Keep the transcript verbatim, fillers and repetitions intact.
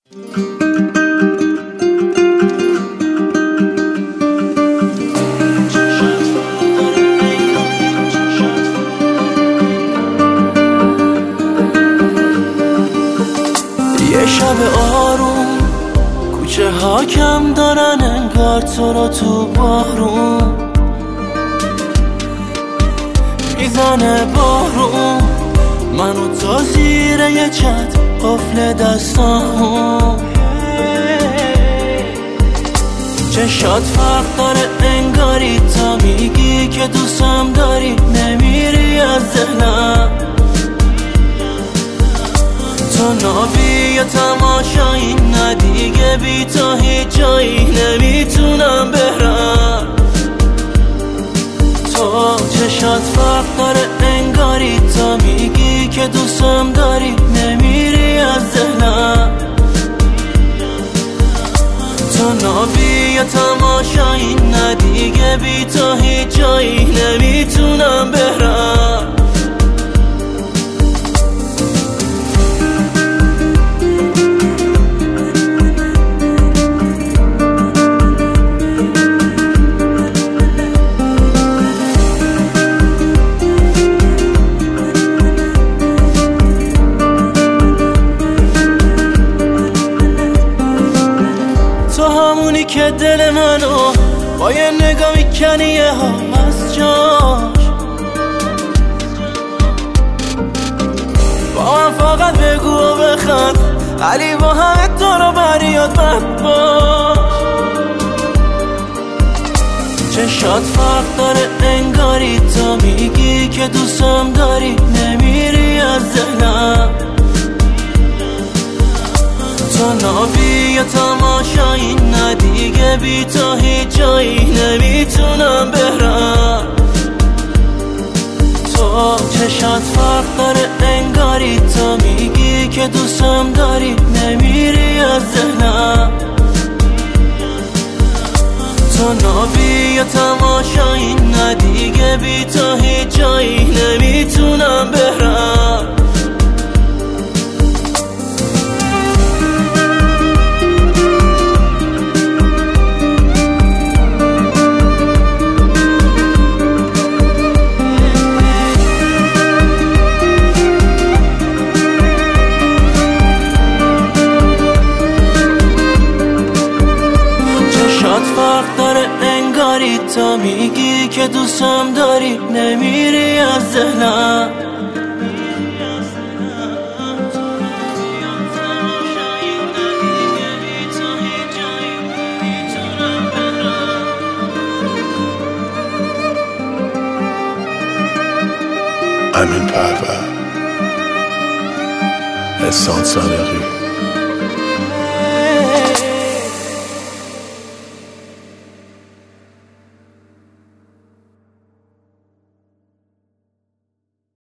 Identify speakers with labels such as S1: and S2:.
S1: یه شب آروم کوچه ها کم دارن انگار تو رو تو بارون میزنه بارون منو تا زیر یه چت قفل دستامون چشات فرق داره انگاری تا میگی که دوستم داری نمیری از ذهنم تو ناوی یا تماشایی نه دیگه بی تو هیچ جایی نمیتونم برم تو چشات فرق داره انگاری تا میگی که دوستم داری نمیری از ذهنم تو ناوی یا تماشایی نه دیگه بی تو هیچ جایی نمیتونم برم که دل منو با یه نگاه میکنی یه ها از جاش با من فقط بگو و بخند علی با همه تو رو بریاد بد باش چشات فرق داره انگاری تا میگی که دوستم داری نمیری از ذهنم تو ناوی یا تماشایی نه دیگه بی تو هیچ جایی نمیتونم برم تو چشات فرق داره انگاری تا میگی که دوستم داری نمیری از ذهنم تو ناوی یا تماشایی نه دیگه بی تو هیچ جایی نمیتونم برم فرق داره انگاری تا میگی که دوستم داری نمیری از ذهنم
S2: امین پرور، احسان صادقی.